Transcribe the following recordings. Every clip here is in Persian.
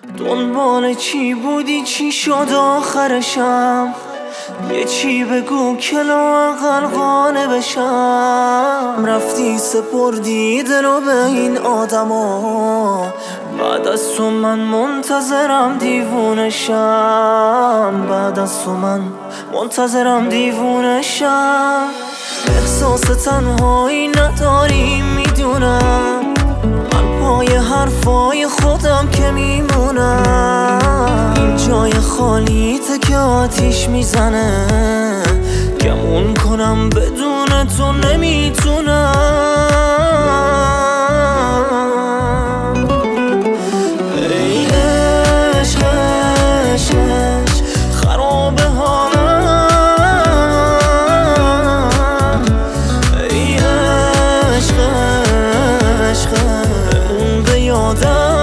دنبال چی بودی چی شد آخرشم؟ یه چی بگو که لااقل قانع بشم. رفتی سپردی دلو به این آدما، بعد از تو من منتظرم دیوونشم. بعد از تو من منتظرم دیوونشم. احساس تنهایی نداری میدونم، من پای حرفای خودم که میمونم. این جای خالیته که آتیش میزنه، گمون کنم بدون تو نمیتونم. ای عشق عشق عشق خراب حالم. ای عشق عشق اون به یادم.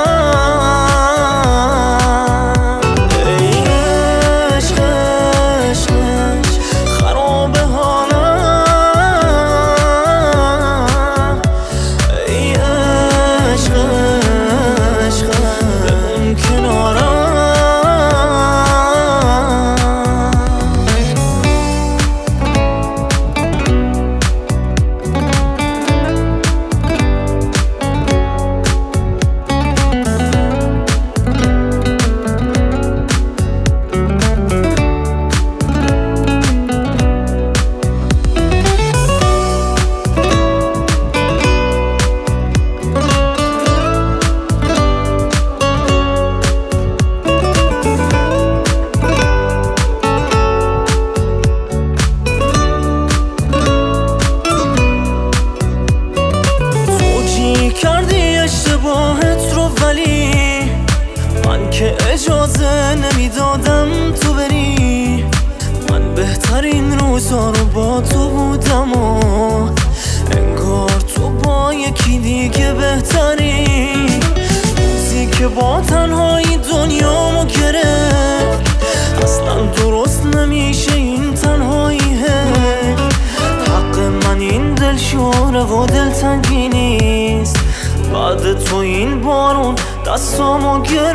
کردی اشتباهت رو، ولی من که اجازه نمیدادم تو بری. من بهترین روزا رو با تو بودم و انگار تو با یکی دیگه بهتری. روزی که با تنهایی دنیامو گرفت، اصلا درست نمیشه این تنهاییه. حق من این دل شوره و دلتنگی نیست، بعد تو این بارون دستامو گرفت.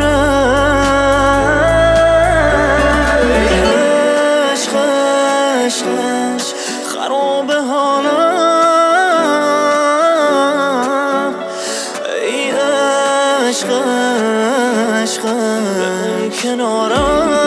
عشق عشق عشق خراب حالم. ای عشق عشق کنارم.